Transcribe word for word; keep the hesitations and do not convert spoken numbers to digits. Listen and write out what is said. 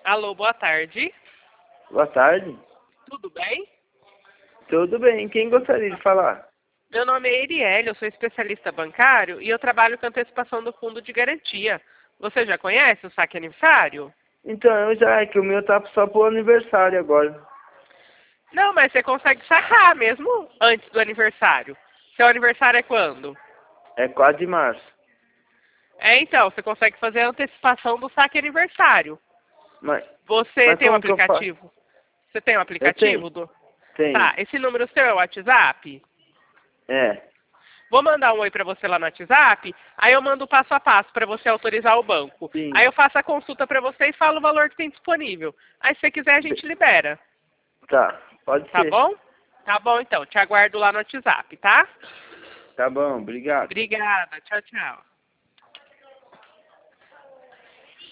Alô, boa tarde. Boa tarde. Tudo bem? Tudo bem. Quem gostaria de falar? Meu nome é Erielle, eu sou especialista bancário e eu trabalho com antecipação do fundo de garantia. Você já conhece o saque aniversário? Então, eu já, é que o meu tá só pro aniversário agora. Não, mas você consegue sacar mesmo antes do aniversário. Seu aniversário é quando? É quatro de março. É, então, você consegue fazer a antecipação do saque aniversário. Mas, Você mas tem um como que eu faço? aplicativo? Você tem um Eu aplicativo tenho. do... Tenho. Tá, esse número seu é o WhatsApp? É. Vou mandar um oi para você lá no WhatsApp, aí eu mando o passo a passo para você autorizar o banco. Sim. Aí eu faço a consulta para você e falo o valor que tem disponível. Aí se você quiser a gente libera. Tá. Pode Tá ser. bom? Tá bom então, te aguardo lá no WhatsApp, tá? Tá bom. Obrigado. Obrigada, tchau, tchau.